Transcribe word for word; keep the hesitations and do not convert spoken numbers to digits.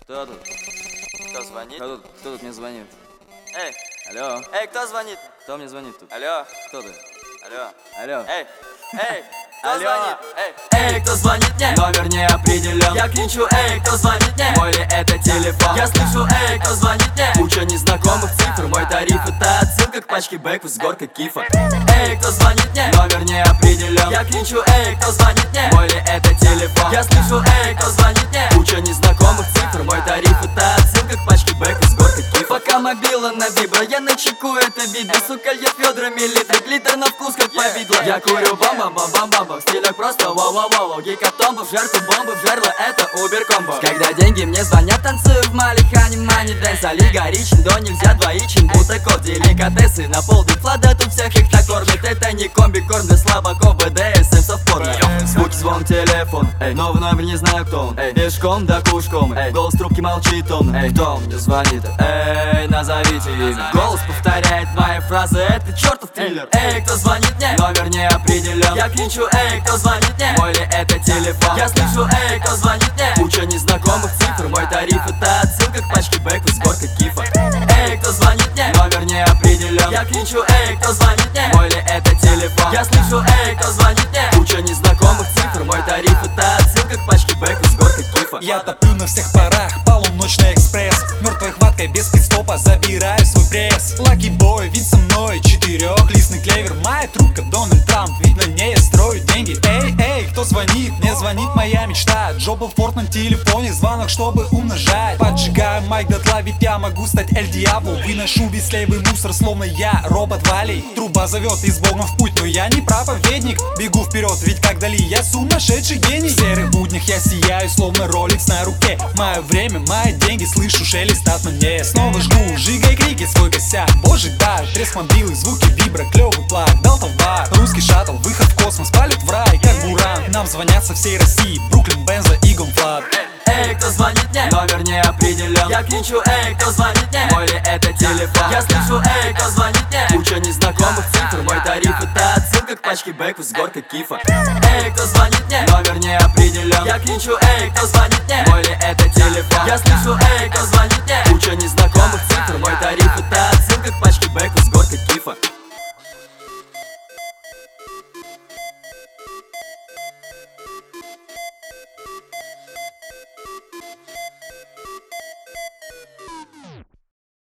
Кто тут? Кто звонит? Кто тут? Кто тут мне звонит? Эй, Алло? эй, кто звонит? Кто мне звонит тут? Алло, Кто ты? алло, Алло? эй, эй, кто Алло. звонит? Эй, эй, кто звонит мне? Номер не определен. Я кричу, эй, кто звонит мне? Мой ли это телефон? Я слышу, эй, кто звонит мне? Куча незнакомых цифр. Мой тариф это отсылка к пачке бэков с горкой кифа. Эй, кто звонит мне? Номер не определен. Я кричу, эй, кто звонит мне? Мой ли это телефон? Я слышу, эй, кто звонит мне? Куча незнакомых цифр. Мой тариф это отсылка к пачке бэков с горкой кифа. Пока мобила на вибро, я на чеку, это видно. Сука, я ведрами литры, глиттер на вкус как повидло. Я курю бомба-бомба-бомба, в стилях просто вау-вау-вау. Гейкотомба в жертву бомбы, в жерло это убер-комбо. Когда деньги мне звонят, танцую в малихане, мани дэнс. Олигаричен, до нельзя двоичен, будто кот. Деликатесы на пол бифлада, тут всех их накормит. Это не комби-корм для слабаков, БДСМ совпорно. Звуки, звон, телефон, эй, новый номер, не знаю кто он. Эй, пешком да кушком, эй, голос трубки молчит он. Эй, кто мне звонит? Эй, назовите имя. Голос повторяет мои фразы, это чертов триллер. Эй, кто звонит мне? Номер не определен. Я кричу, эй, кто звонит мне? Мой ли это телефон? Я слышу, эй, кто звонит мне? Куча незнакомых цифр. Мой тариф это отсылка к пачке бэков с горкой кифа. Эй, кто звонит мне? Номер не определен. Я кричу, эй, кто звонит мне? Мой ли это телефон? Я слышу, эй, кто звонит мне? Куча незнакомых цифр. Мой тариф это отсылка к пачке бэков с горкой кифа. Я топлю на всех парах, полуночный экспресс. Мертвой хваткой без пидстопа забираю свой пресс. Лаки бой, вид со мной, четырехлистный клевер. Моя трубка Дональд Трамп, ведь на ней я строю деньги. Эй, эй, кто звонит? Мне звонит моя мечта. Джоба в порт на телефоне, звонок, чтобы умножать. Поджигаю майк дотла, ведь я могу стать Эль Диабло. Выношу бесслейвый мусор, словно я робот Валей. Труба зовет из Богом в путь, но я не проповедник. Бегу вперед, ведь как Дали, я сумасшедший гений. В серых буднях я сияю, словно роликс на руке. Мое время, мои деньги, слышу шелест от мне. Снова жгу, жигай крики, свой косяк. Божий дар, треск мобилы, звуки вибро, клевый плак. Дал товар, русский шаттл, выход в космос, полет в рай, как буран. Нам звонят со всей России, Бруклин, Бенза и Гомфлат. Эй, кто звонит мне? Номер не определен. Я кричу, эй, кто звонит мне? Мой ли это телефон? Я слышу, эй, кто звонит мне? Куча незнакомых цифр. Мой тариф это отсылка к пачке бэков с горкой кифа. Эй, кто звонит мне? Номер не определен. Я кричу, эй, кто звонит мне? Мой ли это телефон? Я слышу, эй, кто звонит мне? Куча незнакомых цифр. Мой тариф это отсылка